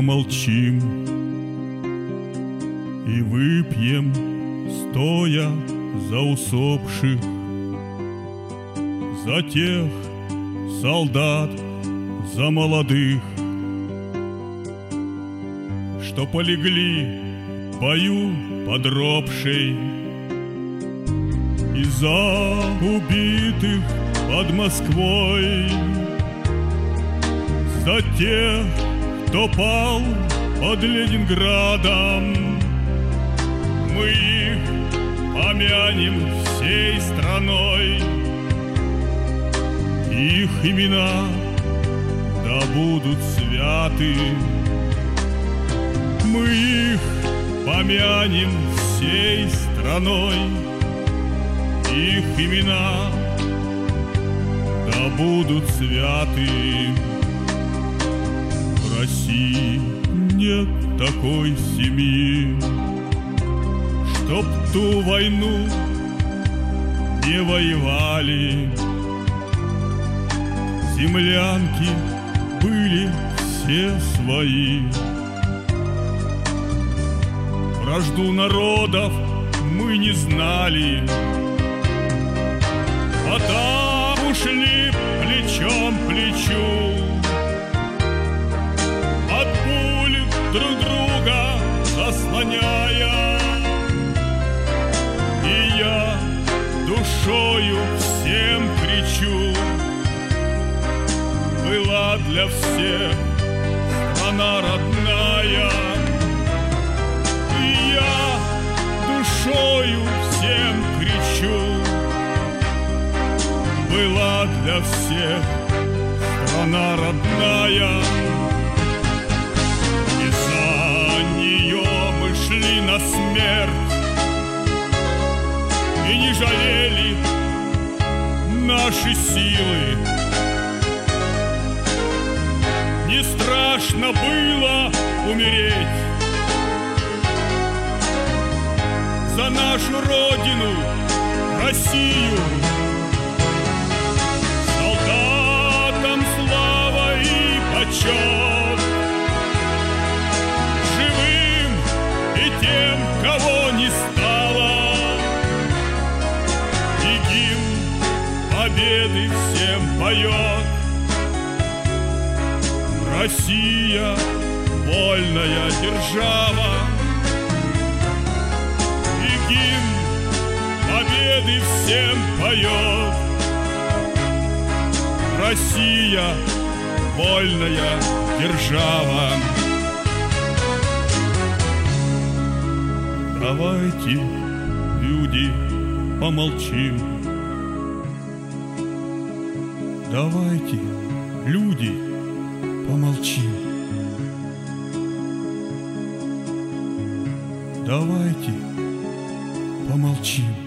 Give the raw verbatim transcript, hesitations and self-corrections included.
помолчим и выпьем, стоя за усопших, за тех солдат, за молодых, что полегли в бою под Ропшей, и за убитых под Москвой, за тех, кто пал под Ленинградом. Мы их помянем всей страной, их имена да будут святы. Мы их помянем всей страной, их имена да будут святы. В России нет такой семьи, чтоб ту войну не воевали. Землянки были все свои. Вражду народов мы не знали, а там ушли плечом к плечу, от пуль друг друга заслоняя. И я душою всем кричу: была для всех страна родная. И я душою всем кричу: была для всех страна родная. И за нее мы шли на смерть и не жалели наши силы. Не страшно было умереть за нашу родину, Россию. Солдатам слава и почет, живым и тем, кого не стало. И гимн победы всем поет. Россия — вольная держава, и гимн победы всем поет. Россия — вольная держава. Давайте, люди, помолчим. Давайте, люди, помолчим. Давайте помолчим.